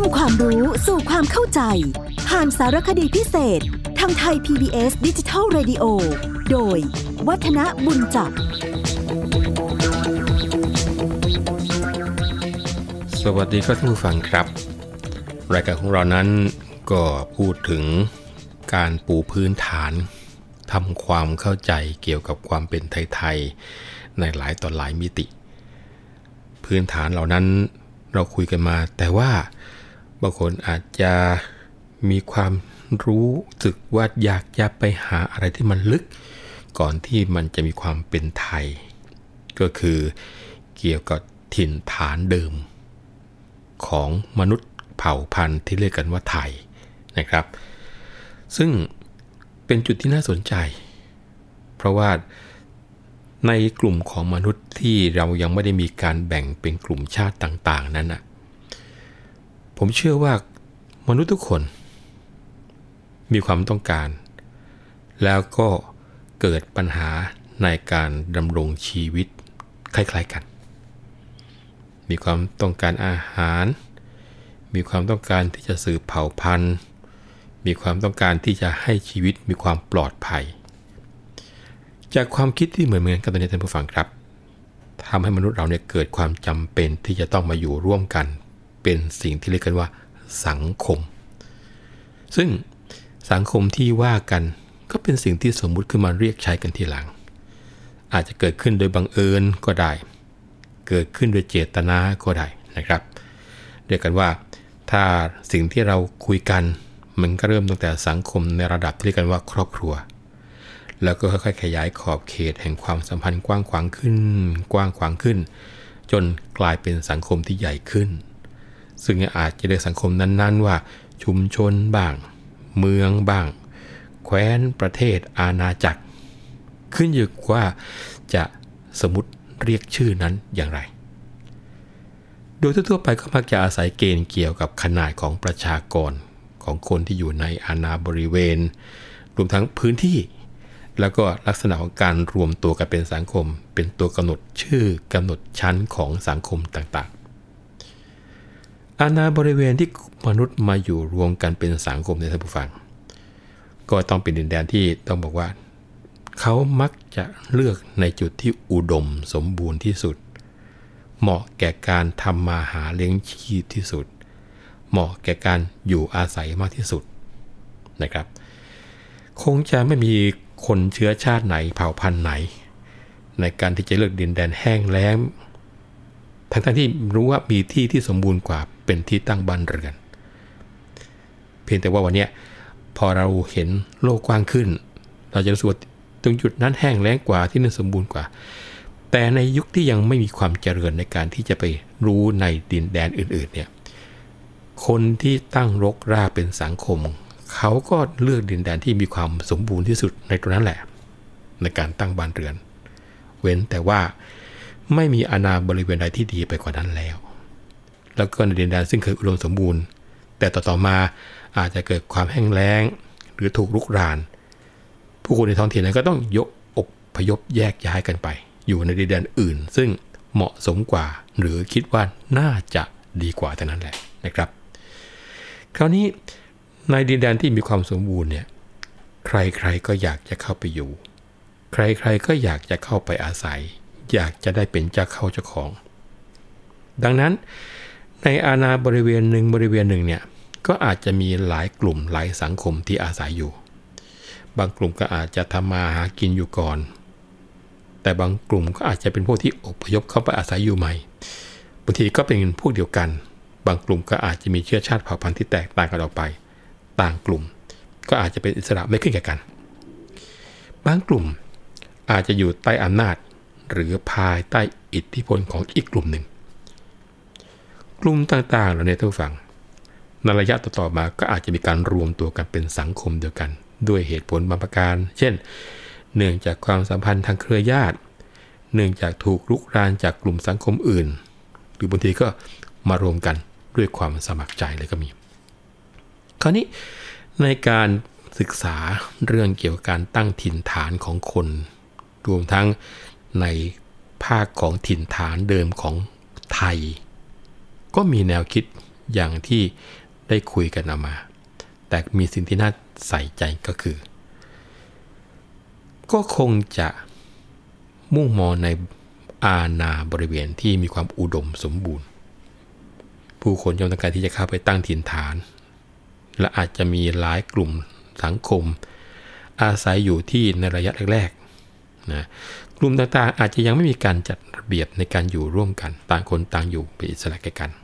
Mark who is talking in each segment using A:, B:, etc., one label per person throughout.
A: ำความรู้สู่ความเข้าใจผ่านสารคดีพิเศษทางไทย PBS Digital Radio โดยวัฒนบุญจับ
B: สวัสดีครับท่านผู้ฟังครับรายการของเรานั้นก็พูดถึงการปูพื้นฐานทำความเข้าใจเกี่ยวกับความเป็นไทยๆในหลายต่อหลายมิติพื้นฐานเหล่านั้นเราคุยกันมาแต่ว่าบางคนอาจจะมีความรู้สึกว่าอยากจะไปหาอะไรที่มันลึกก่อนที่มันจะมีความเป็นไทยก็คือเกี่ยวกับถิ่นฐานเดิมของมนุษย์เผ่าพันธุ์ที่เรียกกันว่าไทยนะครับซึ่งเป็นจุดที่น่าสนใจเพราะว่าในกลุ่มของมนุษย์ที่เรายังไม่ได้มีการแบ่งเป็นกลุ่มชาติต่างๆนั้นผมเชื่อว่ามนุษย์ทุกคนมีความต้องการแล้วก็เกิดปัญหาในการดำรงชีวิตคล้ายๆกันมีความต้องการอาหารมีความต้องการที่จะสืบเผ่าพันธุ์มีความต้องการที่จะให้ชีวิตมีความปลอดภัยจากความคิดที่เหมือนกันตอนนี้ท่านผู้ฟังครับทำให้มนุษย์เราเนี่ยเกิดความจำเป็นที่จะต้องมาอยู่ร่วมกันเป็นสิ่งที่เรียกกันว่าสังคมซึ่งสังคมที่ว่ากันก็เป็นสิ่งที่สมมุติขึ้นมาเรียกใช้กันทีหลังอาจจะเกิดขึ้นโดยบังเอิญก็ได้เกิดขึ้นโดยเจตนาก็ได้นะครับเรียกกันว่าถ้าสิ่งที่เราคุยกันมันก็เริ่มตั้งแต่สังคมในระดับที่เรียกกันว่าครอบครัวแล้วก็ค่อยๆขยายขอบเขตแห่งความสัมพันธ์กว้างขวางขึ้นจนกลายเป็นสังคมที่ใหญ่ขึ้นซึ่งอาจจะเรียกสังคมนั้นๆว่าชุมชนบ้างเมืองบ้างแคว้นประเทศอาณาจักรขึ้นอยู่ว่าจะสมมุติเรียกชื่อนั้นอย่างไรโดยทั่วไปก็มักจะอาศัยเกณฑ์เกี่ยวกับขนาดของประชากรของคนที่อยู่ในอาณาบริเวณรวมทั้งพื้นที่แล้วก็ลักษณะของการรวมตัวกันเป็นสังคมเป็นตัวกำหนดชื่อกำหนดชั้นของสังคมต่างๆอาณาบริเวณที่มนุษย์มาอยู่รวมกันเป็นสังคมในท่านผู้ฟังก็ต้องเป็นดินแดนที่ต้องบอกว่าเขามักจะเลือกในจุดที่อุดมสมบูรณ์ที่สุดเหมาะแก่การทำมาหาเลี้ยงชีพที่สุดเหมาะแก่การอยู่อาศัยมากที่สุดนะครับคงจะไม่มีคนเชื้อชาติไหนเผ่าพันธุ์ไหนในการที่จะเลือกดินแดนแห้งแล้งทั้งที่รู้ว่ามีที่ที่สมบูรณ์กว่าเป็นที่ตั้งบ้านเรือนเพียงแต่ว่าวันนี้พอเราเห็นโลกกว้างขึ้นเราจะรู้สึกว่าตรงจุดนั้นแห้งแล้งกว่าที่นั่นสมบูรณ์กว่าแต่ในยุคที่ยังไม่มีความเจริญในการที่จะไปรู้ในดินแดนอื่นๆเนี่ยคนที่ตั้งรกรากเป็นสังคมเขาก็เลือกดินแดนที่มีความสมบูรณ์ที่สุดในตรงนั้นแหละในการตั้งบ้านเรือนเว้นแต่ว่าไม่มีอาณาบริเวณใดที่ดีไปกว่านั้นแล้วก็ในดินแดนซึ่งเคยอุดมสมบูรณ์แต่ต่อมาอาจจะเกิดความแห้งแล้งหรือถูกรุกรานผู้คนในท้องถิ่นนั้นก็ต้องอพยพแยกย้ายกันไปอยู่ในดินแดนอื่นซึ่งเหมาะสมกว่าหรือคิดว่าน่าจะดีกว่าเท่านั้นแหละนะครับคราวนี้ในดินแดนที่มีความสมบูรณ์เนี่ยใครๆก็อยากจะเข้าไปอยู่ใครๆก็อยากจะเข้าไปอาศัยอยากจะได้เป็นเจ้าของดังนั้นในอาณาบริเวณหนึ่งเนี่ยก็อาจจะมีหลายกลุ่มหลายสังคมที่อาศัยอยู่บางกลุ่มก็อาจจะทำมาหากินอยู่ก่อนแต่บางกลุ่มก็อาจจะเป็นพวกที่อพยพเข้าไปอาศัยอยู่ใหม่บางทีก็เป็นพวกเดียวกันบางกลุ่มก็อาจจะมีเชื้อชาติเผ่าพันธุ์ที่แตกต่างกันออกไปต่างกลุ่มก็อาจจะเป็นอิสระไม่ขึ้นกับกันบางกลุ่มอาจจะอยู่ใต้อำนาจหรือภายใต้อิทธิพลของอีกกลุ่มหนึ่งกลุ่มต่างๆเหล่านี้ท่านผู้ฟังในระยะต่อมาก็อาจจะมีการรวมตัวกันเป็นสังคมเดียวกันด้วยเหตุผลบางประการเช่นเนื่องจากความสัมพันธ์ทางเครือญาติเนื่องจากถูกรุกรานจากกลุ่มสังคมอื่นหรือบางทีก็มารวมกันด้วยความสมัครใจเลยก็มีคราวนี้ในการศึกษาเรื่องเกี่ยวกับการตั้งถิ่นฐานของคนรวมทั้งในภาคของถิ่นฐานเดิมของไทยก็มีแนวคิดอย่างที่ได้คุยกันมาแต่มีสิ่งที่น่าใส่ใจก็คือก็คงจะมุ่งมองในอาณาบริเวณที่มีความอุดมสมบูรณ์ผู้คนย่อมต้องการที่จะเข้าไปตั้งถิ่นฐานและอาจจะมีหลายกลุ่มสังคมอาศัยอยู่ที่ในระยะแรกๆนะกลุ่มต่างๆอาจจะยังไม่มีการจัดระเบียบในการอยู่ร่วมกันต่างคนต่างอยู่เป็นอิสระแก่กัน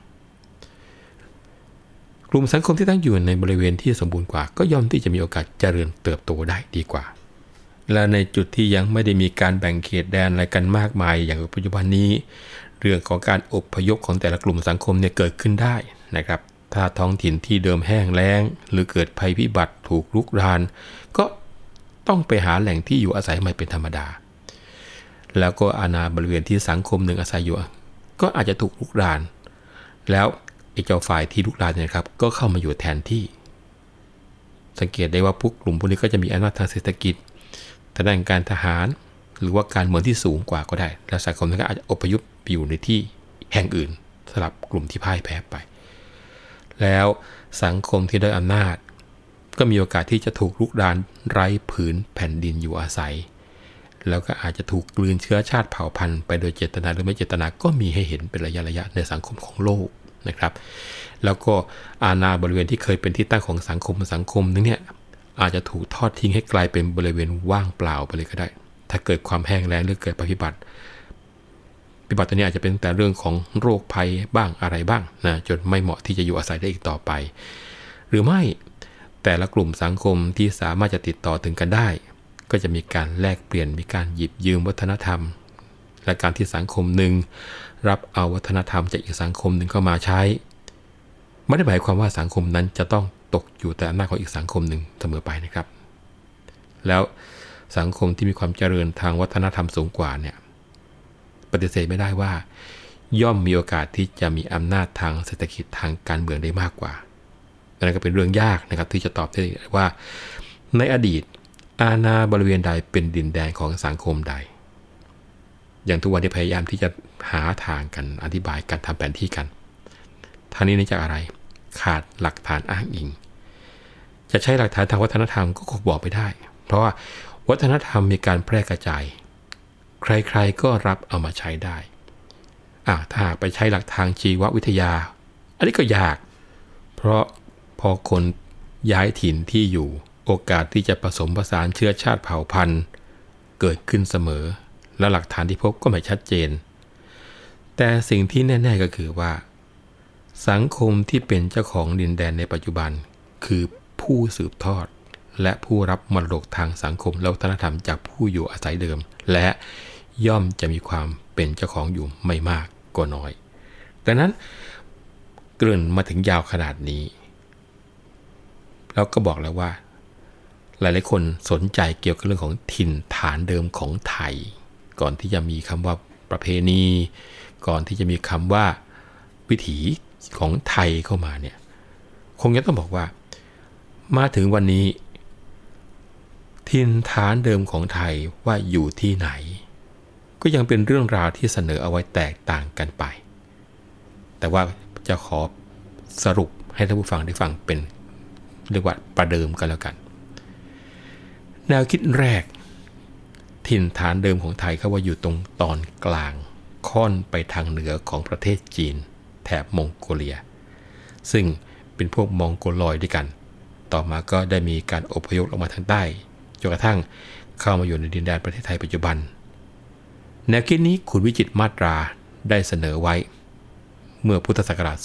B: กลุ่มสังคมที่ตั้งอยู่ในบริเวณที่สมบูรณ์กว่าก็ย่อมที่จะมีโอกาสเจริญเติบโตได้ดีกว่าและในจุดที่ยังไม่ได้มีการแบ่งเขตแดนอะไรกันมากมายอย่างปัจจุบันนี้เรื่องของการอพยพของแต่ละกลุ่มสังคมเนี่ยเกิดขึ้นได้นะครับถ้าท้องถิ่นที่เดิมแห้งแล้งหรือเกิดภัยพิบัติถูกรุกรานก็ต้องไปหาแหล่งที่อยู่อาศัยใหม่เป็นธรรมดาแล้วก็อาณาบริเวณที่สังคมหนึ่งอาศัยอยู่ก็อาจจะถูกรุกรานแล้วไอ้เจ้าฝ่ายที่รุกรานเนี่ยครับก็เข้ามาอยู่แทนที่สังเกตได้ว่าพวกกลุ่มพวกนี้ก็จะมีอำนาจทางเศรษฐกิจทางด้านการทหารหรือว่าการเมืองที่สูงกว่าก็ได้และสังคมนั้นก็อาจจะอพยพไปอยู่ในที่แห่งอื่นสำหรับกลุ่มที่พ่ายแพ้ไปแล้วสังคมที่ได้อำนาจก็มีโอกาสที่จะถูกรุกรานไร้ผืนแผ่นดินอยู่อาศัยแล้วก็อาจจะถูกกลืนเชื้อชาติเผ่าพันธุ์ไปโดยเจตนาหรือไม่เจตนาก็มีให้เห็นเป็นระยะในสังคมของโลกนะครับแล้วก็อาณาบริเวณที่เคยเป็นที่ตั้งของสังคมนึงเนี่ยอาจจะถูกทอดทิ้งให้กลายเป็นบริเวณว่างเปล่าไปเลยก็ได้ถ้าเกิดความแห้งแล้งหรือเกิดภัยพิบัติตัวนี้อาจจะเป็นแต่เรื่องของโรคภัยบ้างอะไรบ้างนะจนไม่เหมาะที่จะอยู่อาศัยได้อีกต่อไปหรือไม่แต่ละกลุ่มสังคมที่สามารถจะติดต่อถึงกันได้ก็จะมีการแลกเปลี่ยนมีการหยิบยืมวัฒนธรรมและการที่สังคมหนึ่งรับเอาวัฒนธรรมจากอีกสังคมหนึ่งเข้ามาใช้ไม่ได้หมายความว่าสังคมนั้นจะต้องตกอยู่แต่อำนาจของอีกสังคมหนึ่งเสมอไปนะครับแล้วสังคมที่มีความเจริญทางวัฒนธรรมสูงกว่าเนี่ยปฏิเสธไม่ได้ว่าย่อมมีโอกาสที่จะมีอำนาจทางเศรษฐกิจทางการเมืองได้มากกว่านั่นก็เป็นเรื่องยากนะครับที่จะตอบได้ว่าในอดีตอาณาบริเวณใดเป็นดินแดนของสังคมใดอย่างทุกวันที่พยายามที่จะหาทางกันอธิบายการทำแผนที่กันทั้งนี้เนื่องจากอะไรขาดหลักฐานอ้างอิงจะใช้หลักฐานทางวัฒนธรรมก็คงบอกไม่ได้เพราะว่าวัฒนธรรมมีการแพร่กระจายใครๆก็รับเอามาใช้ได้ถ้าหากไปใช้หลักทางชีววิทยาอันนี้ก็ยากเพราะพอคนย้ายถิ่นที่อยู่โอกาสที่จะผสมผสานเชื้อชาติเผ่าพันธุ์เกิดขึ้นเสมอและหลักฐานที่พบก็ไม่ชัดเจนแต่สิ่งที่แน่ๆก็คือว่าสังคมที่เป็นเจ้าของดินแดนในปัจจุบันคือผู้สืบทอดและผู้รับมรดกทางสังคมและวัฒนธรรมจากผู้อยู่อาศัยเดิมและย่อมจะมีความเป็นเจ้าของอยู่ไม่มากก็น้อยดังนั้นเกริ่นมาถึงยาวขนาดนี้แล้วก็บอกแล้วว่าหลายๆคนสนใจเกี่ยวกับเรื่องของถิ่นฐานเดิมของไทยก่อนที่จะมีคำว่าประเพณีก่อนที่จะมีคำว่าวิถีของไทยเข้ามาเนี่ยคงจะต้องบอกว่ามาถึงวันนี้ถิ่นฐานเดิมของไทยว่าอยู่ที่ไหนก็ยังเป็นเรื่องราวที่เสนอเอาไว้แตกต่างกันไปแต่ว่าจะขอสรุปให้ท่านผู้ฟังได้ฟังเป็นเรียกว่าประเดิมกันแล้วกันแนวคิดแรกถิ่นฐานเดิมของไทยเขาว่าอยู่ตรงตอนกลางค่อนไปทางเหนือของประเทศจีนแถบมองโกเลียซึ่งเป็นพวกมองโกลอยด้วยกันต่อมาก็ได้มีการอพยพลงมาทางใต้จนกระทั่งเข้ามาอยู่ในดินแดนประเทศไทยปัจจุบันแนวคิดนี้คุณวิจิตรมาตราได้เสนอไว้เมื่อพุทธศักราช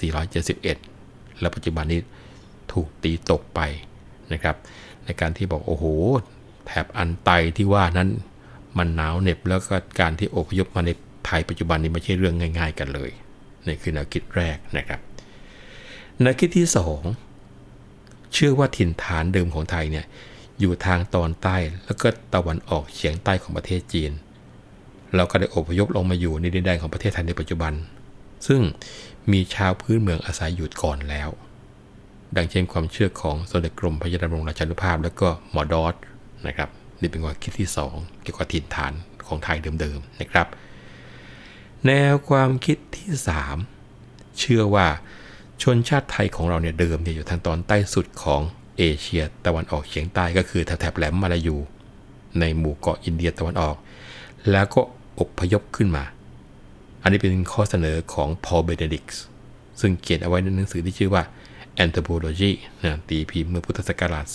B: 2471 และปัจจุบันนี้ถูกตีตกไปนะครับในการที่บอกโอ้โหแถบอันไตที่ว่านั้นมันหนาวเหน็บแล้วก็การที่อพยพมาในไทยปัจจุบันนี้ไม่ใช่เรื่องง่ายๆกันเลยนี่คือแนวคิดแรกนะครับแนวคิดที่2เชื่อว่าถิ่นฐานเดิมของไทยเนี่ยอยู่ทางตอนใต้แล้วก็ตะวันออกเฉียงใต้ของประเทศจีนเราก็ได้อพยพลงมาอยู่ในดินแดนของประเทศไทยในปัจจุบันซึ่งมีชาวพื้นเมืองอาศัยอยู่ก่อนแล้วดังเช่นความเชื่อของสมเด็จกรมพระยาดำรงราชานุภาพและก็หมอดอสนะครับนี่เป็นความคิดที่2เกี่ยวกับถิ่นฐานของไทยเดิมๆนะครับแนวความคิดที่3เชื่อว่าชนชาติไทยของเราเนี่ยเดิมเนี่ยอยู่ทางตอนใต้สุดของเอเชียตะวันออกเฉียงใต้ก็คือแถบแหลมมาลายูในหมู่เกาะอินเดียตะวันออกแล้วก็อพยพขึ้นมาอันนี้เป็นข้อเสนอของพอล เบเนดิกต์ซึ่งเขียนเอาไว้ในหนังสือที่ชื่อว่า Anthropology ตีพิมพ์เมื่อพุทธศักราช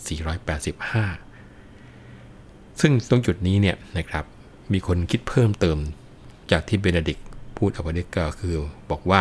B: 2485 ซึ่งตรงจุดนี้เนี่ยนะครับมีคนคิดเพิ่มเติมจากที่เบเนดิกต์พูดเอาไว้ก็คือบอกว่า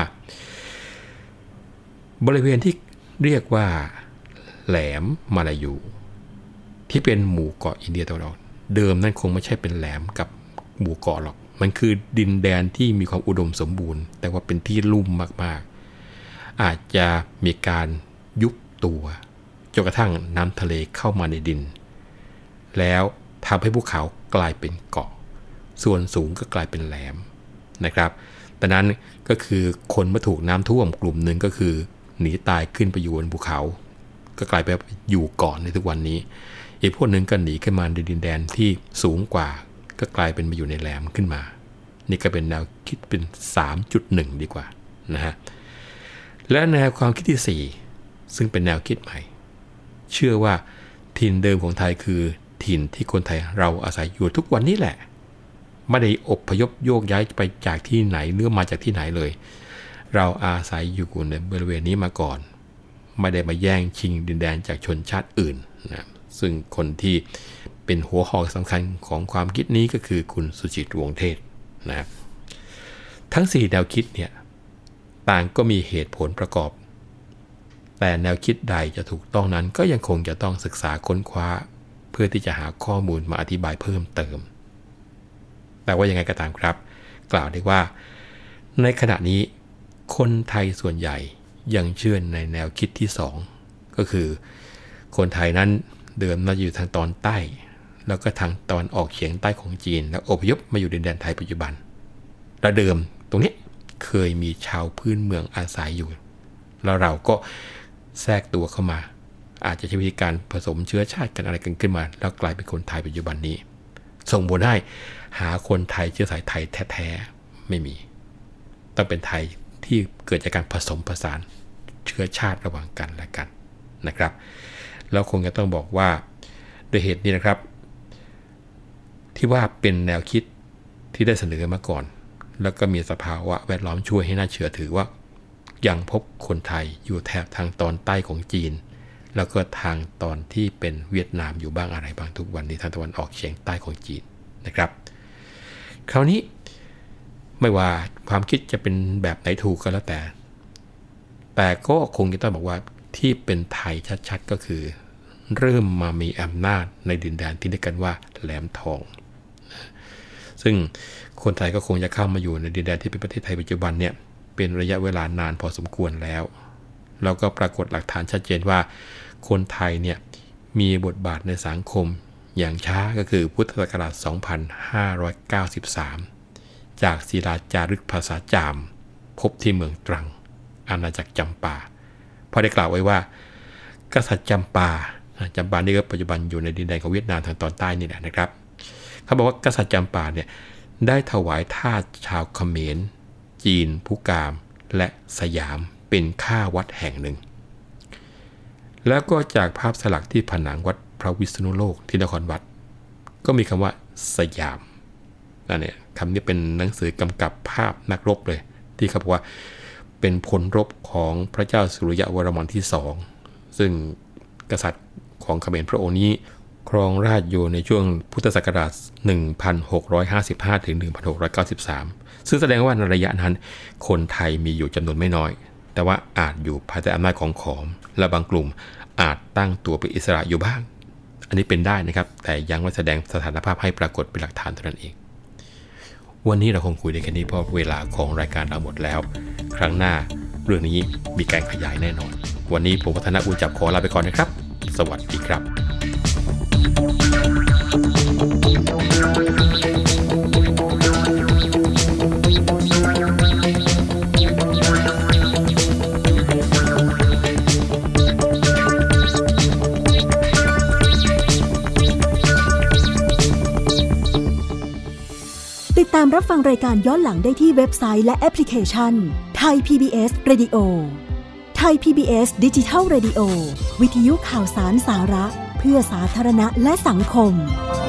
B: บริเวณที่เรียกว่าแหลมมาลายูที่เป็นหมู่เกาะอินเดียตะวันออกเดิมนั่นคงไม่ใช่เป็นแหลมกับหมู่เกาะหรอกมันคือดินแดนที่มีความอุดมสมบูรณ์แต่ว่าเป็นที่ลุ่มมากๆอาจจะมีการยุบตัวจนกระทั่งน้ำทะเลเข้ามาในดินแล้วทำให้ภูเขากลายเป็นเกาะส่วนสูงก็กลายเป็นแหลมนะครับดังนั้นก็คือคนเมื่อถูกน้ำท่วมกลุ่มหนึ่งก็คือหนีตายขึ้นไปอยู่บนภูเขาก็กลายไปอยู่เกาะในทุกวันนี้อีกพวกหนึ่งก็หนีขึ้นมาในดินแดนที่สูงกว่าก็กลายเป็นมาอยู่ในแหลมขึ้นมานี่ก็เป็นแนวคิดเป็น 3.1 ดีกว่านะฮะและแนวความคิดที่4ซึ่งเป็นแนวคิดใหม่เชื่อว่าถิ่นเดิมของไทยคือถิ่นที่คนไทยเราอาศัยอยู่ทุกวันนี้แหละไม่ได้อพยพโยกย้ายไปจากที่ไหนหรือมาจากที่ไหนเลยเราอาศัยอยู่ในบริเวณนี้มาก่อนไม่ได้มาแย่งชิงดินแดนจากชนชาติอื่นนะซึ่งคนที่เป็นหัวหอกสำคัญของความคิดนี้ก็คือคุณสุจิตต์วงศ์เทศนะทั้ง4แนวคิดเนี่ยต่างก็มีเหตุผลประกอบแต่แนวคิดใดจะถูกต้องนั้นก็ยังคงจะต้องศึกษาค้นคว้าเพื่อที่จะหาข้อมูลมาอธิบายเพิ่มเติมแต่ว่ายังไงก็ตามครับกล่าวได้ว่าในขณะนี้คนไทยส่วนใหญ่ยังเชื่อในแนวคิดที่2ก็คือคนไทยนั้นเดิมมาอยู่ทางตอนใต้แล้วก็ทางตอนออกเฉียงใต้ของจีนแล้วอพยพมาอยู่ดินแดนไทยปัจจุบันและเดิมตรงนี้เคยมีชาวพื้นเมืองอาศัยอยู่แล้วเราก็แทรกตัวเข้ามาอาจจะใช้วิธีการผสมเชื้อชาติกันอะไรกันขึ้นมาแล้วกลายเป็นคนไทยปัจจุบันนี้ส่งผลให้หาคนไทยเชื้อสายไทยแท้ๆไม่มีต้องเป็นไทยที่เกิดจากการผสมผสานเชื้อชาติระหว่างกันและกันนะครับแล้วคงจะต้องบอกว่าโดยเหตุนี้นะครับที่ว่าเป็นแนวคิดที่ได้เสนอมาก่อนแล้วก็มีสภาวะแวดล้อมช่วยให้น่าเชื่อถือว่ายังพบคนไทยอยู่แถบทางตอนใต้ของจีนแล้วก็ทางตอนที่เป็นเวียดนามอยู่บ้างอะไรบางทุกวันนี้ทางตะวันออกเฉียงใต้ของจีนนะครับคราวนี้ไม่ว่าความคิดจะเป็นแบบไหนถูกก็แล้วแต่ก็คงจะต้องบอกว่าที่เป็นไทยชัดๆก็คือเริ่มมามีอำนาจในดินแดนที่เรียกกันว่าแหลมทองซึ่งคนไทยก็คงจะเข้ามาอยู่ในดินแดนที่เป็นประเทศไทยปัจจุบันเนี่ยเป็นระยะเวลานานพอสมควรแล้วก็ปรากฏหลักฐานชัดเจนว่าคนไทยเนี่ยมีบทบาทในสังคมอย่างช้าก็คือพุทธศักราช 2593 จากศิลาจารึกภาษาจามพบที่เมืองตรังอาณาจักรจำปาพอได้กล่าวไว้ว่ากษัตริย์จำปานี่ก็ปัจจุบันอยู่ในดินแดนของเวียดนามทางตอนใต้นี่แหละนะครับเขาบอกว่ากษัตริย์จำปาเนี่ยได้ถวายทาสชาวเขมรจีนพุกามและสยามเป็นข้าวัดแห่งหนึ่งแล้วก็จากภาพสลักที่ผนังวัดพระวิษณุโลกที่นครวัดก็มีคำว่าสยามนั่นเนี่ยคำนี้เป็นหนังสือกำกับภาพนักรบเลยที่เขาบอกว่าเป็นพลรบของพระเจ้าสุริยวรมันที่2ซึ่งกษัตริย์ของเขมรพระองค์นี้ครองราชย์อยู่ในช่วงพุทธศักราช 1655 ถึง 1693 ซึ่งแสดงว่าในระยะนั้นคนไทยมีอยู่จำนวนไม่น้อยแต่ว่าอาจอยู่ภายใต้อำนาจของขอมและบางกลุ่มอาจตั้งตัวเป็นอิสระอยู่บ้างอันนี้เป็นได้นะครับแต่ยังไม่แสดงสถานภาพให้ปรากฏเป็นหลักฐานเท่านั้นเองวันนี้เราคงคุยได้แค่นี้เพราะเวลาของรายการเราหมดแล้วครั้งหน้าเรื่องนี้มีการขยายแน่นอนวันนี้ผมวัฒนบุญจับขอลาไปก่อนนะครับสวัสดีครับ
A: ติดตามรับฟังรายการย้อนหลังได้ที่เว็บไซต์และแอปพลิเคชัน Thai PBS Radio ไทย PBS Digital Radio วิทยุข่าวสารสาระเพื่อสาธารณะและสังคม